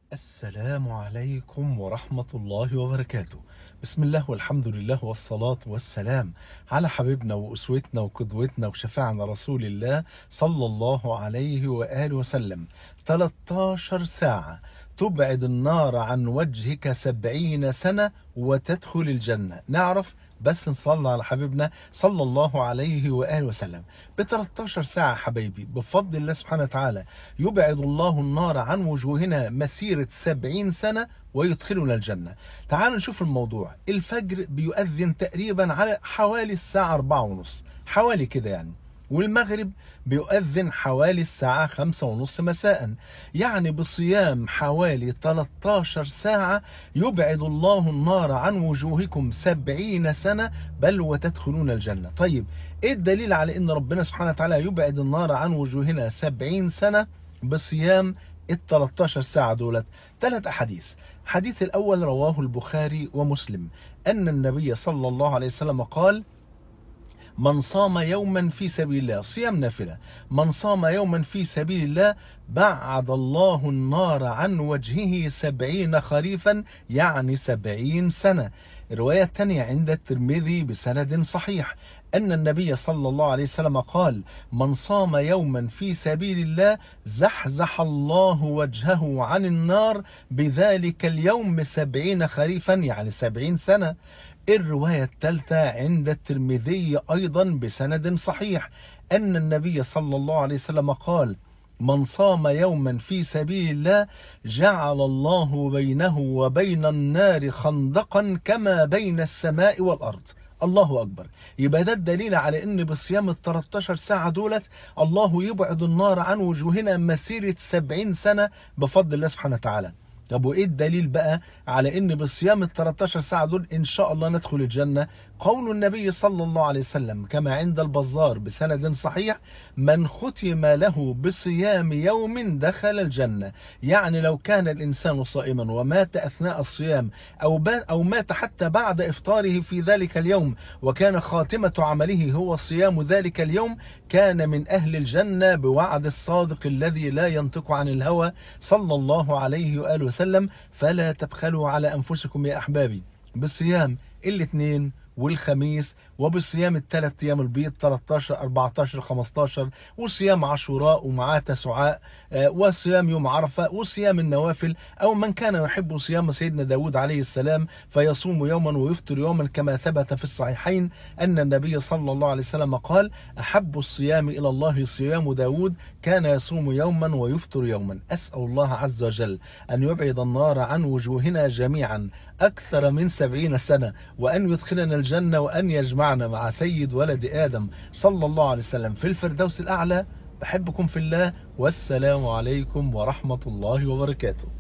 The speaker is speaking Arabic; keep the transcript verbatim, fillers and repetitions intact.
السلام عليكم ورحمة الله وبركاته. بسم الله والحمد لله والصلاة والسلام على حبيبنا وأسوتنا وقدوتنا وشفاعنا رسول الله صلى الله عليه وآله وسلم. تلتاشر ساعة تبعد النار عن وجهك سبعين سنة وتدخل الجنة. نعرف بس نصلي على حبيبنا صلى الله عليه وآله وسلم. ب تلتاشر ساعة حبايبي بفضل الله سبحانه وتعالى يبعد الله النار عن وجوهنا مسيرة سبعين سنة ويدخلنا الجنة. تعالوا نشوف الموضوع. الفجر بيؤذن تقريبا على حوالي الساعة أربعة ونص، حوالي كده يعني، والمغرب بيؤذن حوالي الساعة خمسة ونص مساء. يعني بصيام حوالي تلتاشر ساعة يبعد الله النار عن وجوهكم سبعين سنة بل وتدخلون الجنة. طيب ايه الدليل على ان ربنا سبحانه وتعالى يبعد النار عن وجوهنا سبعين سنة بصيام ال تلتاشر ساعة دولت؟ ثلاث أحاديث. الحديث الأول رواه البخاري ومسلم أن النبي صلى الله عليه وسلم قال: من صام يوما في سبيل الله، صيام نافلة، من صام يوما في سبيل الله بعد الله النار عن وجهه سبعين خريفا، يعني سبعين سنة. الرواية الثانية عند الترمذي بسند صحيح أن النبي صلى الله عليه وسلم قال: من صام يوما في سبيل الله زحزح الله وجهه عن النار بذلك اليوم سبعين خريفا، يعني سبعين سنة. الرواية الثالثة عند الترمذي أيضا بسند صحيح أن النبي صلى الله عليه وسلم قال: من صام يوما في سبيل الله جعل الله بينه وبين النار خندقا كما بين السماء والأرض. الله أكبر. يبقى ده الدليل على ان بصيام ال تلتاشر ساعة دولت الله يبعد النار عن وجوهنا مسيرة سبعين سنة بفضل الله سبحانه وتعالى. طب وايه الدليل بقى على ان بصيام ال تلتاشر ساعة دول ان شاء الله ندخل الجنة؟ قول النبي صلى الله عليه وسلم كما عند البزار بسند صحيح: من ختم له بصيام يوم دخل الجنة. يعني لو كان الانسان صائما ومات اثناء الصيام او او مات حتى بعد افطاره في ذلك اليوم وكان خاتمة عمله هو صيام ذلك اليوم، كان من اهل الجنة بوعد الصادق الذي لا ينطق عن الهوى صلى الله عليه وآله وسلم. فلا تبخلوا على أنفسكم يا أحبابي بالصيام الاثنين والخميس، وبصيام الثلاث ايام البيض تلتاشر أربعتاشر خمستاشر، وصيام عاشوراء ومعاه تسعاء، وصيام يوم عرفة، وصيام النوافل. او من كان يحب صيام سيدنا داود عليه السلام فيصوم يوما ويفطر يوما كما ثبت في الصحيحين ان النبي صلى الله عليه وسلم قال: احب الصيام الى الله صيام داود كان يصوم يوما ويفطر يوما. اسأل الله عز وجل ان يبعد النار عن وجوهنا جميعا اكثر من سبعين سنة، وان يدخلنا الجنة، وان يجمعنا مع سيد ولد آدم صلى الله عليه وسلم في الفردوس الأعلى. بحبكم في الله، والسلام عليكم ورحمة الله وبركاته.